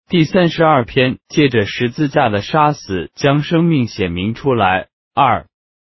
第32篇，借着十字架的杀死，将生命显明出来。2.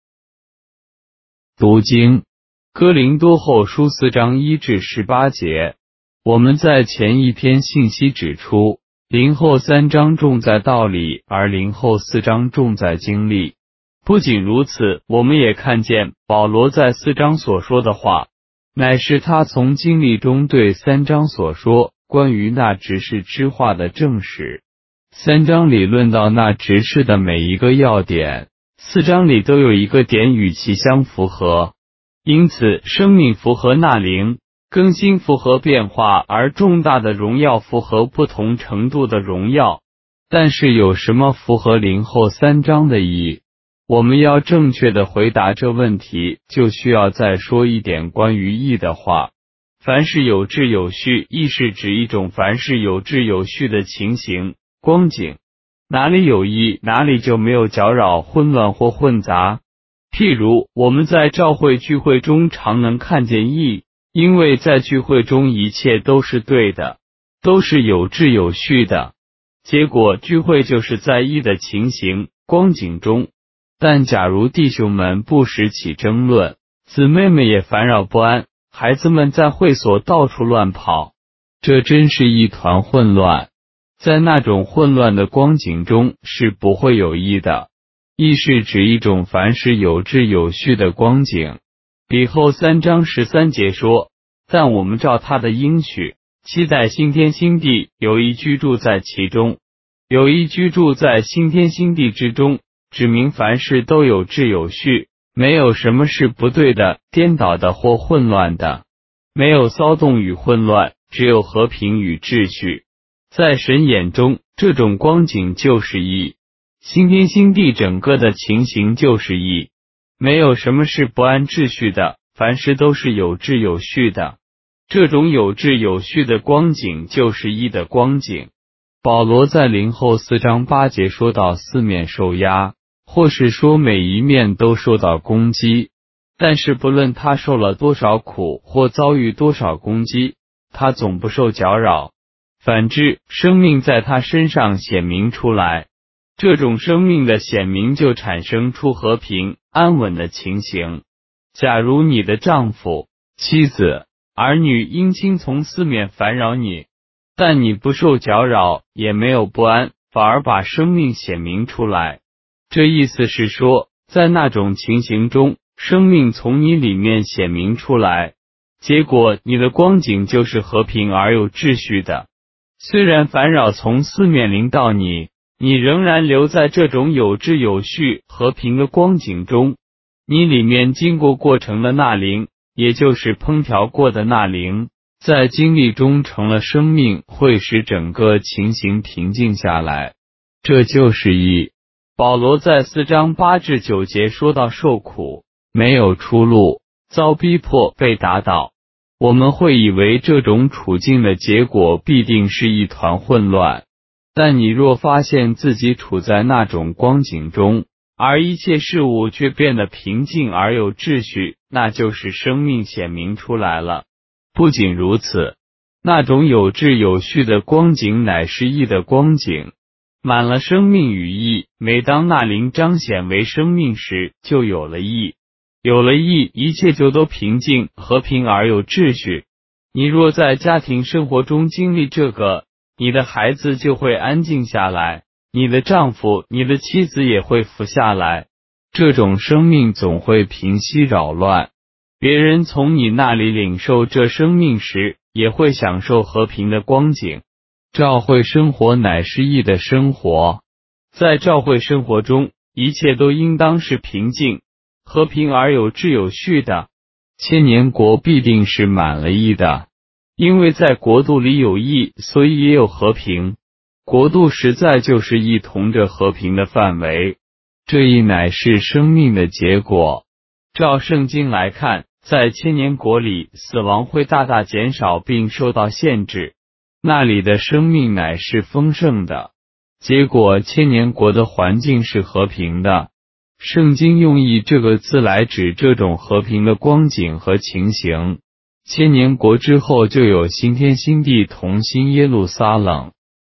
读经，哥林多后书4章1至18节。我们在前一篇信息指出，林后3章重在道理，而林后4章重在经历。不仅如此，我们也看见保罗在4章所说的话，乃是他从经历中对3章所说关于那执事之话的证实。3章里论到那执事的每一个要点，4章里都有一个点与其相符合。因此，生命符合那灵，更新符合变化，而重大的荣耀符合不同程度的荣耀。但是有什么符合林后3章的意？我们要正确的回答这问题，就需要再说一点关于义的话。凡是有秩有序，义是指一种凡是有秩有序的情形、光景。哪里有义，哪里就没有搅扰、混乱或混杂。譬如，我们在教会聚会中常能看见义，因为在聚会中一切都是对的，都是有秩有序的。结果，聚会就是在义的情形、光景中。但假如弟兄们不时起争论，姊妹们也烦扰不安，孩子们在会所到处乱跑，这真是一团混乱。在那种混乱的光景中是不会有义的。义是指一种凡是有秩有序的光景。比后3章13节说，但我们照他的应许，期待新天新地，有意居住在其中。有意居住在新天新地之中，指明凡事都有秩有序，没有什么是不对的、颠倒的或混乱的，没有骚动与混乱，只有和平与秩序。在神眼中，这种光景就是义。新天新地整个的情形就是义，没有什么是不按秩序的，凡事都是有秩有序的。这种有秩有序的光景就是义的光景。保罗在林后4章8节说到四面受压，或是说每一面都受到攻击，但是不论他受了多少苦或遭遇多少攻击，他总不受搅扰。反之，生命在他身上显明出来，这种生命的显明就产生出和平、安稳的情形。假如你的丈夫、妻子、儿女因亲从四面烦扰你，但你不受搅扰，也没有不安，反而把生命显明出来。这意思是说，在那种情形中，生命从你里面显明出来，结果你的光景就是和平而有秩序的。虽然烦扰从四面临到你，你仍然留在这种有秩有序、和平的光景中。你里面经过程的那灵，也就是烹调过的那灵，在经历中成了生命，会使整个情形平静下来。这就是义。保罗在4章8至9节说到受苦，没有出路，遭逼迫，被打倒。我们会以为这种处境的结果必定是一团混乱，但你若发现自己处在那种光景中，而一切事物却变得平静而有秩序，那就是生命显明出来了。不仅如此，那种有秩有序的光景乃是义的光景，满了生命与义。每当那灵彰显为生命时，就有了义。有了义，一切就都平静、和平而有秩序。你若在家庭生活中经历这个，你的孩子就会安静下来，你的丈夫、你的妻子也会服下来。这种生命总会平息扰乱。别人从你那里领受这生命时，也会享受和平的光景。教会生活乃是义的生活。在教会生活中，一切都应当是平静、和平而有秩有序的。千年国必定是满了义的，因为在国度里有义，所以也有和平。国度实在就是义同着和平的范围，这一乃是生命的结果。照圣经来看，在千年国里，死亡会大大减少并受到限制，那里的生命乃是丰盛的。结果千年国的环境是和平的。圣经用义这个字来指这种和平的光景和情形。千年国之后就有新天新地同新耶路撒冷。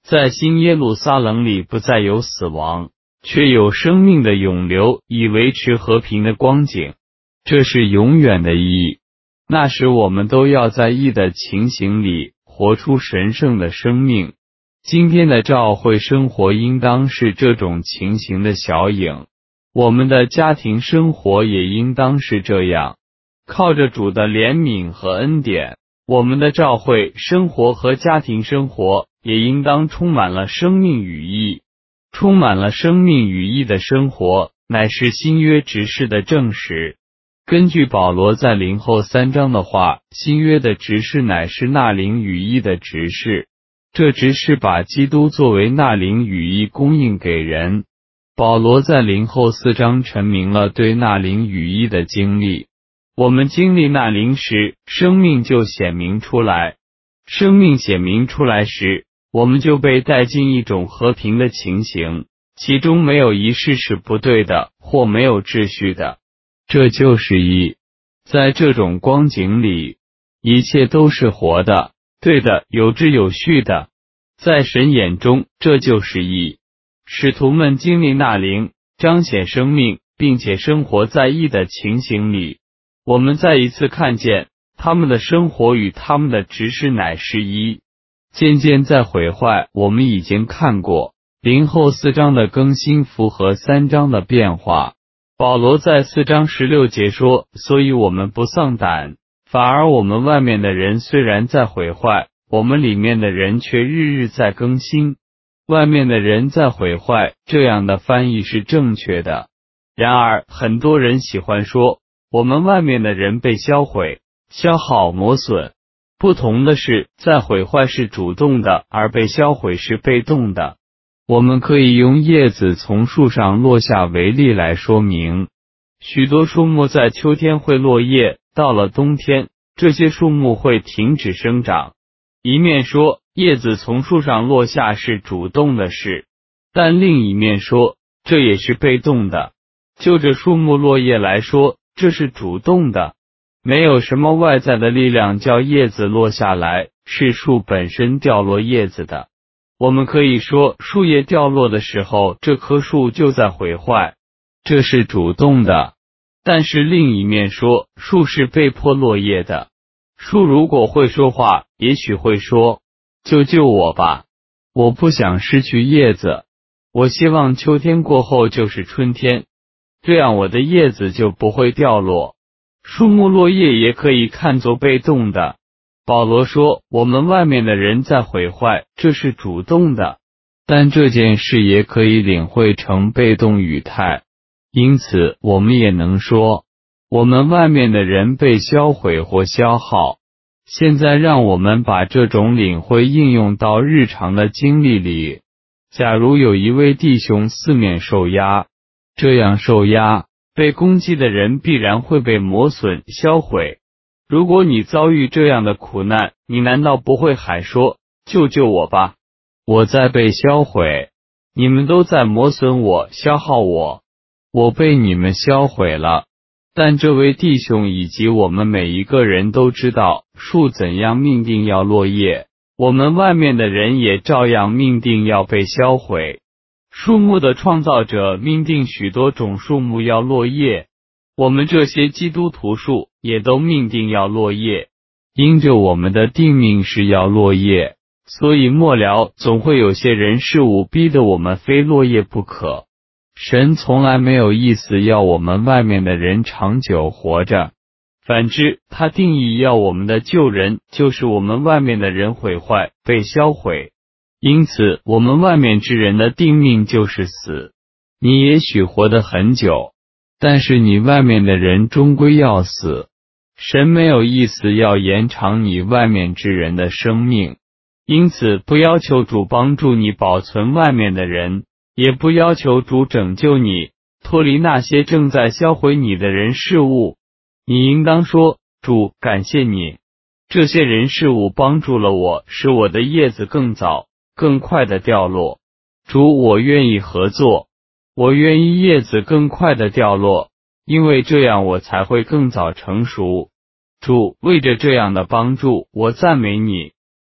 在新耶路撒冷里不再有死亡，却有生命的永留，以维持和平的光景。这是永远的意义。那时我们都要在义的情形里活出神圣的生命。今天的教会生活应当是这种情形的小影，我们的家庭生活也应当是这样。靠着主的怜悯和恩典，我们的教会生活和家庭生活也应当充满了生命与义。充满了生命与义的生活，乃是新约执事的证实。根据保罗在林后3章的话，新约的执事乃是那灵与义的执事。这执事把基督作为那灵与义供应给人。保罗在林后4章陈明了对那灵与义的经历。我们经历那灵时，生命就显明出来。生命显明出来时，我们就被带进一种和平的情形，其中没有一事是不对的，或没有秩序的。这就是义。在这种光景里，一切都是活的、对的、有秩有序的。在神眼中，这就是义。使徒们经历那灵，彰显生命，并且生活在义的情形里。我们再一次看见，他们的生活与他们的执事乃是一。渐渐在毁坏，我们已经看过林后4章的更新符合3章的变化。保罗在4章16节说，所以我们不丧胆，反而我们外面的人虽然在毁坏，我们里面的人却日日在更新。外面的人在毁坏，这样的翻译是正确的。然而很多人喜欢说，我们外面的人被销毁、消耗、磨损。不同的是，在毁坏是主动的，而被销毁是被动的。我们可以用叶子从树上落下为例来说明。许多树木在秋天会落叶，到了冬天，这些树木会停止生长。一面说，叶子从树上落下是主动的事，但另一面说，这也是被动的。就着树木落叶来说，这是主动的。没有什么外在的力量叫叶子落下来，是树本身掉落叶子的。我们可以说，树叶掉落的时候，这棵树就在毁坏，这是主动的。但是另一面说，树是被迫落叶的。树如果会说话，也许会说，救救我吧，我不想失去叶子，我希望秋天过后就是春天，这样我的叶子就不会掉落。树木落叶也可以看作被动的。保罗说，我们外面的人在毁坏，这是主动的，但这件事也可以领会成被动语态。因此我们也能说，我们外面的人被销毁或消耗。现在让我们把这种领会应用到日常的经历里。假如有一位弟兄四面受压，这样受压，被攻击的人必然会被磨损、销毁。如果你遭遇这样的苦难，你难道不会喊说，救救我吧，我在被销毁，你们都在磨损我、消耗我，我被你们销毁了。但这位弟兄以及我们每一个人都知道，树怎样命定要落叶，我们外面的人也照样命定要被销毁。树木的创造者命定许多种树木要落叶，我们这些基督徒树也都命定要落叶。因着我们的定命是要落叶，所以末了总会有些人事物逼得我们非落叶不可。神从来没有意思要我们外面的人长久活着，反之，他定义要我们的救人，就是我们外面的人毁坏、被销毁。因此，我们外面之人的定命就是死。你也许活得很久，但是你外面的人终归要死。神没有意思要延长你外面之人的生命，因此不要求主帮助你保存外面的人，也不要求主拯救你，脱离那些正在销毁你的人事物。你应当说，主，感谢你，这些人事物帮助了我，使我的叶子更早、更快的掉落。主，我愿意合作，我愿意叶子更快的掉落，因为这样我才会更早成熟。主，为着这样的帮助，我赞美你。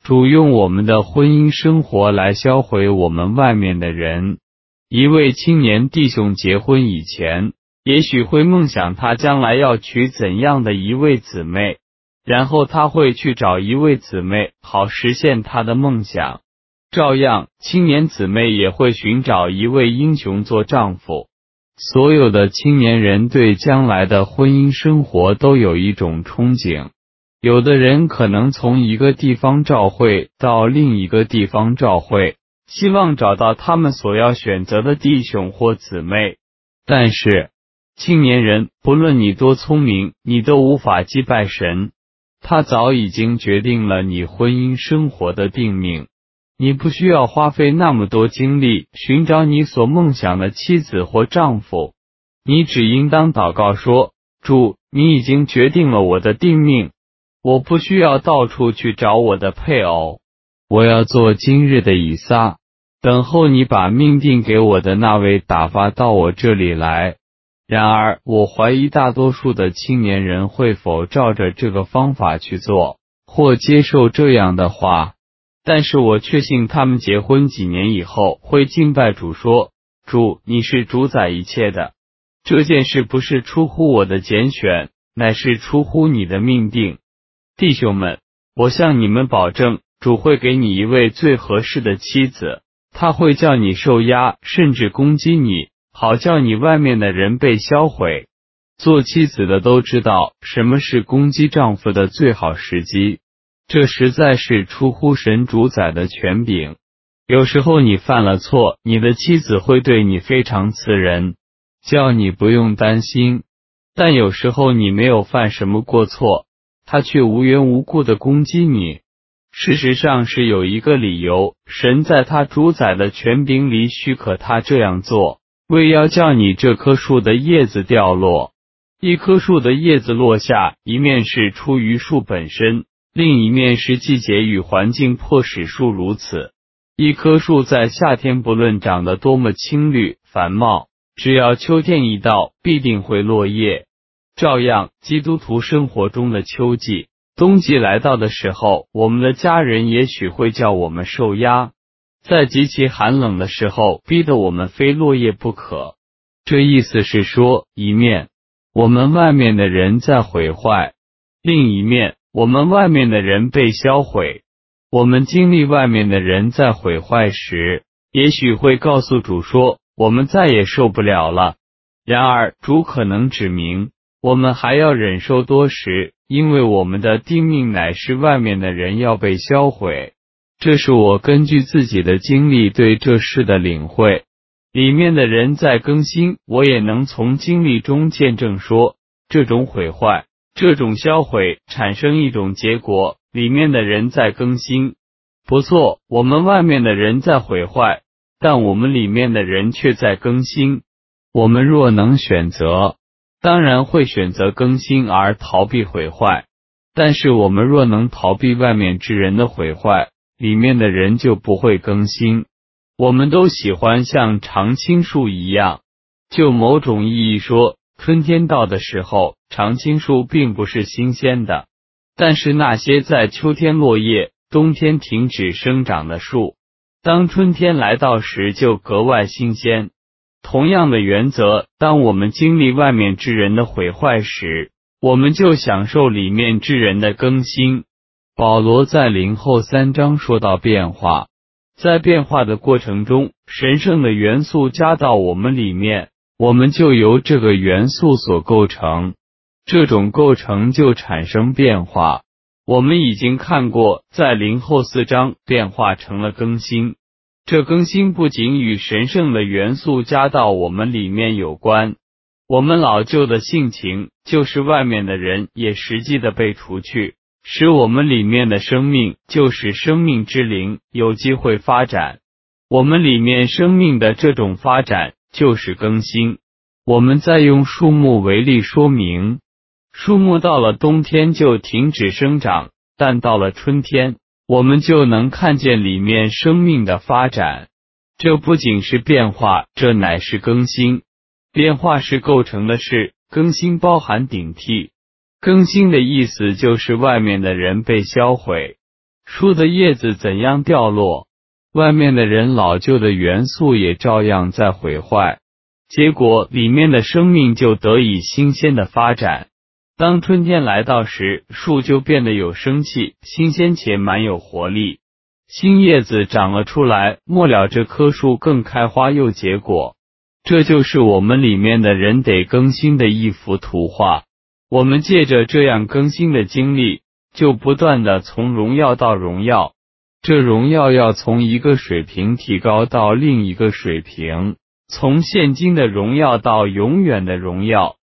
主用我们的婚姻生活来销毁我们外面的人。一位青年弟兄结婚以前，也许会梦想他将来要娶怎样的一位姊妹，然后他会去找一位姊妹，好实现他的梦想。照样，青年姊妹也会寻找一位英雄做丈夫。所有的青年人对将来的婚姻生活都有一种憧憬。有的人可能从一个地方召会到另一个地方召会，希望找到他们所要选择的弟兄或姊妹。但是，青年人，不论你多聪明，你都无法击败神。他早已经决定了你婚姻生活的定命。你不需要花费那么多精力寻找你所梦想的妻子或丈夫，你只应当祷告说：主，你已经决定了我的定命，我不需要到处去找我的配偶，我要做今日的以撒，等候你把命定给我的那位打发到我这里来。然而，我怀疑大多数的青年人会否照着这个方法去做，或接受这样的话。但是我确信他们结婚几年以后会敬拜主说：主，你是主宰一切的，这件事不是出乎我的拣选，乃是出乎你的命定。弟兄们，我向你们保证，主会给你一位最合适的妻子，他会叫你受压，甚至攻击你，好叫你外面的人被销毁。做妻子的都知道什么是攻击丈夫的最好时机，这实在是出乎神主宰的权柄。有时候你犯了错，你的妻子会对你非常慈人，叫你不用担心。但有时候你没有犯什么过错，她却无缘无故地攻击你。事实上是有一个理由，神在他主宰的权柄里许可他这样做，为要叫你这棵树的叶子掉落。一棵树的叶子落下，一面是出于树本身，另一面是季节与环境迫使树如此。一棵树在夏天不论长得多么青绿繁茂，只要秋天一到，必定会落叶。照样，基督徒生活中的秋季、冬季来到的时候，我们的家人也许会叫我们受压，在极其寒冷的时候，逼得我们非落叶不可。这意思是说，一面我们外面的人在毁坏，另一面我们外面的人被销毁。我们经历外面的人在毁坏时，也许会告诉主说，我们再也受不了了。然而，主可能指明，我们还要忍受多时，因为我们的定命乃是外面的人要被销毁。这是我根据自己的经历对这事的领会。里面的人在更新，我也能从经历中见证说，这种毁坏，这种销毁产生一种结果，里面的人在更新。不错，我们外面的人在毁坏，但我们里面的人却在更新。我们若能选择，当然会选择更新而逃避毁坏，但是我们若能逃避外面之人的毁坏，里面的人就不会更新。我们都喜欢像常青树一样，就某种意义说，春天到的时候，常青树并不是新鲜的，但是那些在秋天落叶、冬天停止生长的树，当春天来到时就格外新鲜。同样的原则，当我们经历外面之人的毁坏时，我们就享受里面之人的更新。保罗在林后3章说到变化，在变化的过程中，神圣的元素加到我们里面，我们就由这个元素所构成，这种构成就产生变化。我们已经看过，在林后4章，变化成了更新。这更新不仅与神圣的元素加到我们里面有关，我们老旧的性情，就是外面的人，也实际的被除去，使我们里面的生命，就是生命之灵，有机会发展。我们里面生命的这种发展，就是更新。我们再用树木为例说明，树木到了冬天就停止生长，但到了春天，我们就能看见里面生命的发展。这不仅是变化，这乃是更新。变化是构成的事，更新包含顶替。更新的意思就是外面的人被销毁。 树的叶子怎样掉落，外面的人老旧的元素也照样在毁坏，结果里面的生命就得以新鲜的发展。当春天来到时，树就变得有生气，新鲜且满有活力，新叶子长了出来，末了这棵树更开花又结果。这就是我们里面的人得更新的一幅图画。我们借着这样更新的经历，就不断的从荣耀到荣耀，这荣耀要从一个水平提高到另一个水平，从现今的荣耀到永远的荣耀。